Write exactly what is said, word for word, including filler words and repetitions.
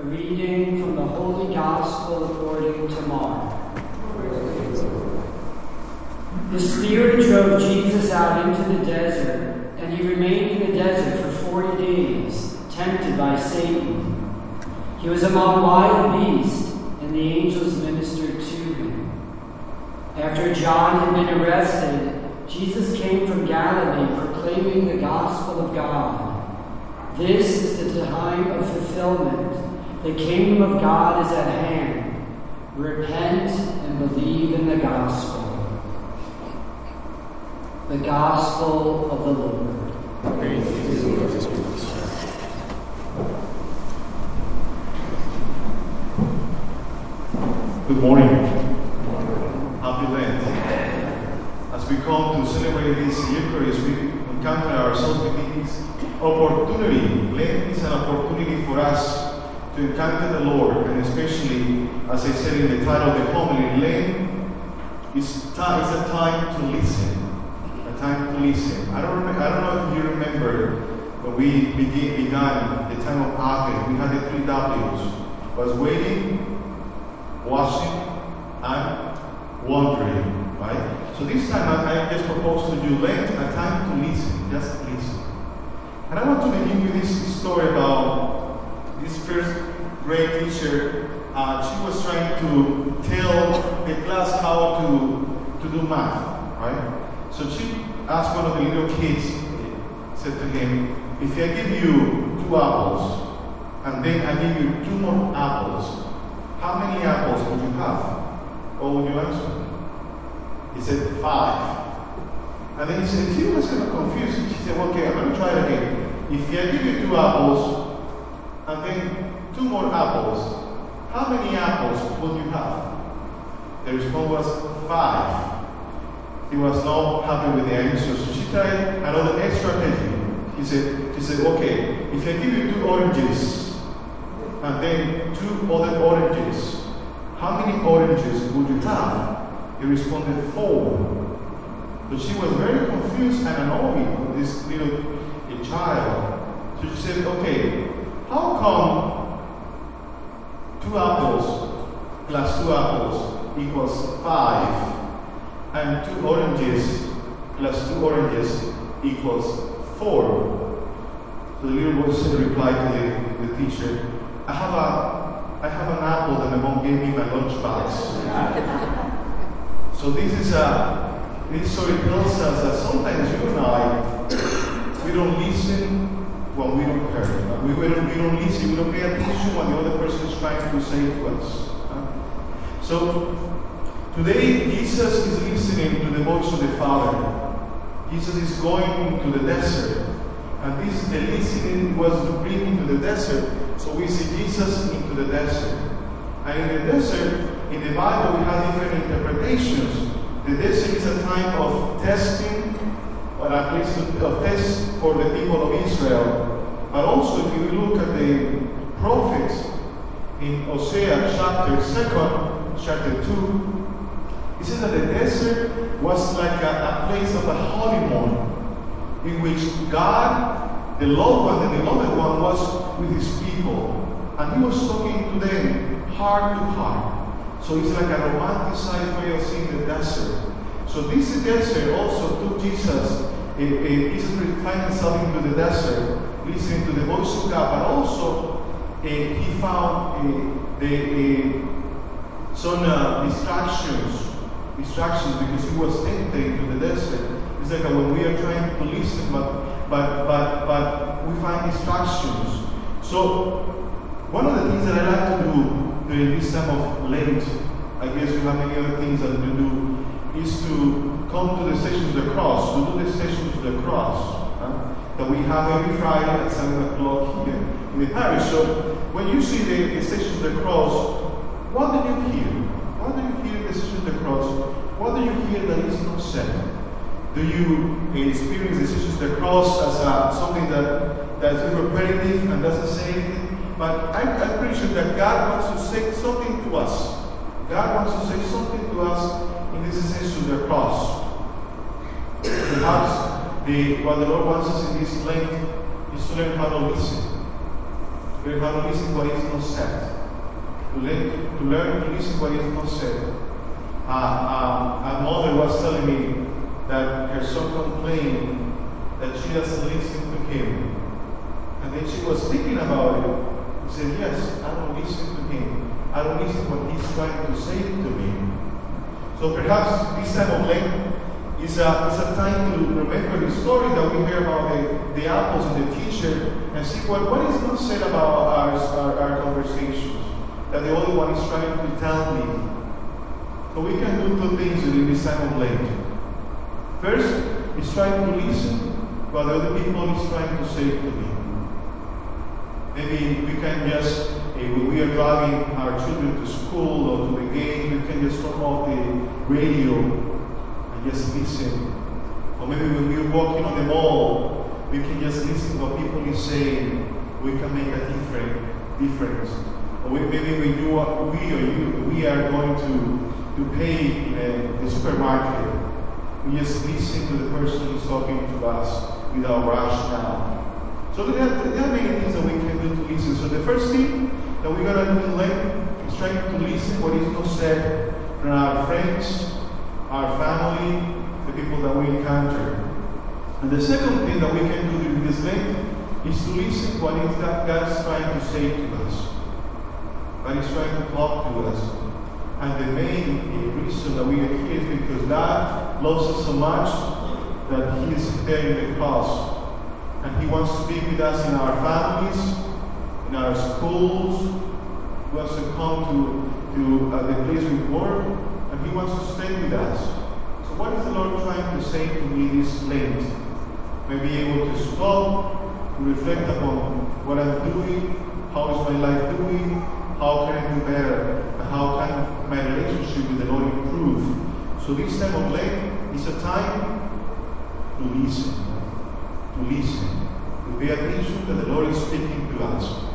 A reading from the Holy Gospel according to Mark. The Spirit drove Jesus out into the desert, and he remained in the desert for forty days, tempted by Satan. He was among wild beasts, and the angels ministered to him. After John had been arrested, Jesus came from Galilee proclaiming the gospel of God. This is the time of fulfillment. The kingdom of God is at hand. Repent and believe in the gospel. The gospel of the Lord. Praise to you, Lord Jesus Christ. Good morning. Happy Lent. As we come to celebrate this Eucharist, we encounter ourselves with this opportunity. Lent is an opportunity for us to encounter the Lord, and especially, as I said in the title of the homily, Lent is, time, is a time to listen. A time to listen. I don't, remember, I don't know if you remember when we begin, began the time of Advent, we had the three W's. Was waiting, watching, and wondering, right? So this time I, I just propose to you Lent, a time to listen, just listen. And I want to begin with this story about this first grade teacher. Uh, she was trying to tell the class how to, to do math, right? So she asked one of the little kids, said to him, if I give you two apples, and then I give you two more apples, how many apples would you have? What would you answer? He said, five. And then he said, she was kind of confused. She said, okay, I'm going to try it again. If I give you two apples, and then two more apples, how many apples would you have? The response was five. He was not happy with the answer, so she tried another extra strategy. He said, she said, okay, if I give you two oranges, and then two other oranges, how many oranges would you have? He responded, four. But she was very confused and annoyed with this little a child. So she said, okay, how come two apples plus two apples equals five, and two oranges plus two oranges equals four? So the little boy said, replied to the, the teacher, I have a, I have an apple that my mom gave me in my lunchbox. So this is a, this story tells us that sometimes you and I, we don't listen when we don't hear. We, we, don't, we don't listen, we don't pay attention when the other person is trying to say to us. So today, Jesus is listening to the voice of the Father. Jesus is going into the desert. And this the listening was to bring into the desert. So we see Jesus into the desert. And in the desert, in the Bible, we have different interpretations. The desert is a time of testing, or at least of test for the people of Israel. But also, if you look at the prophets in Hosea chapter second, chapter two, it says that the desert was like a, a place of a honeymoon, in which God, the loved one, the beloved one, was with his people. And he was talking to them heart to heart. So it's like a romanticized way of seeing the desert. So this desert also took Jesus, uh, uh, Jesus found himself into the desert, listening to the voice of God, but also uh, he found uh, the, uh, some uh, distractions, distractions because he was entering into the desert. It's like when we are trying to listen, but but but but we find distractions. So one of the things that I like to do during this time of Lent, I guess we have many other things that to do, is to come to the Station of the Cross, to do the Station of the Cross huh? that we have every Friday at seven o'clock here in the parish. So when you see the, the Station of the Cross, what do you hear? What do you hear in the Station of the Cross? What do you hear that is not said? Do you experience the Station of the Cross as uh, something that that's repetitive and doesn't say anything? But I'm, I'm pretty sure that God wants to say something to us. God wants to say something to us in this Ascension of the Cross. Perhaps the, what the Lord wants us in this Lent is to learn how to listen. Learn how to listen what is not said. To learn to, learn to listen what is not said. Uh, uh, a mother was telling me that her son complained that she doesn't listen to him. And then she was thinking about it. She said, yes, I don't listen to him. I don't listen to what he's trying to say to me. So perhaps this time of Lent is a, is a time to remember the story that we hear about the, the apples and the teacher and see what, what is not said about our, our, our conversations that the other one is trying to tell me. So we can do two things during this time of Lent. First, is trying to listen what the other people is trying to say to me. Maybe we can just, uh, when we are driving our children to school or to the game, we can just turn off the radio and just listen. Or maybe when we are walking on the mall, we can just listen to what people is saying. We can make a different difference. Or we, maybe when you are, we or you, we are going to, to pay in a, a supermarket. We just listen to the person who's talking to us without rationale. So there are, there are many things that we can do to listen. So the first thing that we're going to do in Lent is trying to listen what is not said from our friends, our family, the people that we encounter. And the second thing that we can do during this Lent is to listen what is that God's trying to say to us. God is trying to talk to us. And the main reason that we are here is because God loves us so much that He is there in the cross. And He wants to be with us in our families, in our schools. He wants to come to, to uh, the place we work, and He wants to stay with us. So what is the Lord trying to say to me this Lent? Maybe able to stop, to reflect upon what I'm doing, how is my life doing, how can I do better, and how can my relationship with the Lord improve. So this time of Lent is a time to listen. To listen, to pay attention that the Lord is speaking to us.